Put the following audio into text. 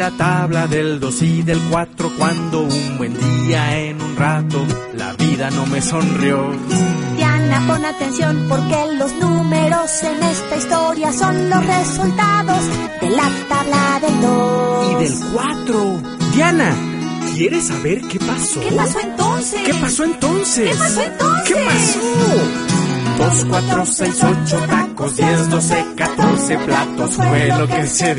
la tabla del 2 y del 4 cuando un buen día en un rato la vida no me sonrió. Diana, pon atención porque los números en esta historia son los resultados de la tabla del 2 y del 4. Diana, ¿quieres saber qué pasó? ¿Qué pasó entonces? ¿Qué pasó entonces? ¿Qué pasó entonces? ¿Qué pasó? 2, 4, 6, 8 tacos, 10, 12, 14 platos fue lo que se